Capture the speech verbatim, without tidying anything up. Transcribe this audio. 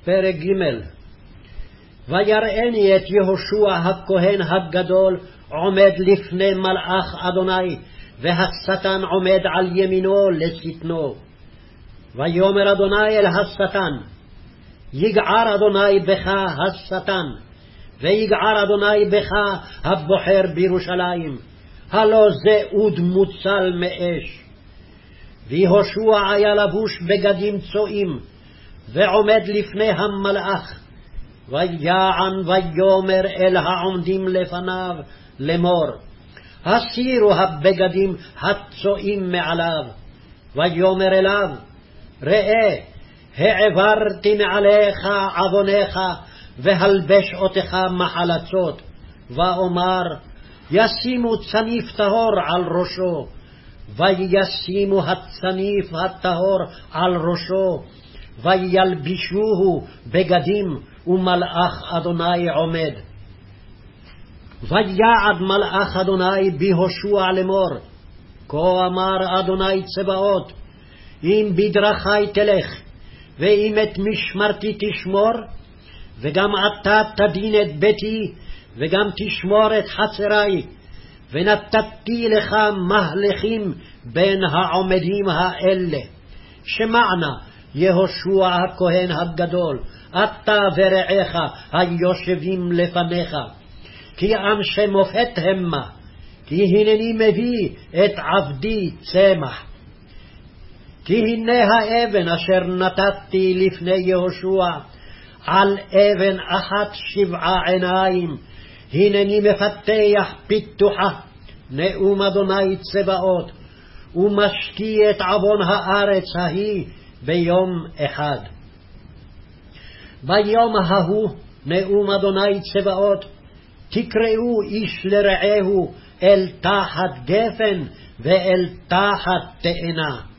פרק ג'. ויראני את יהושע הכהן הגדול עומד לפני מלאך אדוני, והשטן עומד על ימינו לשטנו. ויאמר אדוני אל השטן, יגער אדוני בך השטן, ויגער אדוני בך הבוחר בירושלים, הלא זה אוד מוצל מאש. ויהושע היה לבוש בגדים צועים, ועומד לפני המלאך, ויען ויאמר אל העומדים לפניו לאמור, הסירו הבגדים הצועים מעליו. ויאמר אליו, ראה, העברתי מעליך עווניך, והלבש אותך מחלצות. ואומר, ישימו צניף טהור על ראשו. וישימו הצניף הטהור על ראשו, וילבישוהו בגדים, ומלאך אדוני עומד. ויעד מלאך אדוני ביהושע לאמור, כה אמר אדוני צבאות, אם בדרכי תלך, ואם את משמרתי תשמור, וגם אתה תדין את ביתי, וגם תשמור את חצרי, ונתתי לך מהלכים בין העומדים האלה. שמענה יהושע הכהן הגדול, אתה ורעך היושבים לפניך, כי אנשי מופת המה, כי הנני מביא את עבדי צמח. כי הנה האבן אשר נתתי לפני יהושע, על אבן אחת שבעה עיניים, הנני מפתח פיתוחה, נאום אדוני צבאות, ומשקי את עוון הארץ ההיא ביום אחד. ביום ההוא, נאום אדוני צבאות, תקראו איש לרעהו אל תחת גפן ואל תחת תאנה.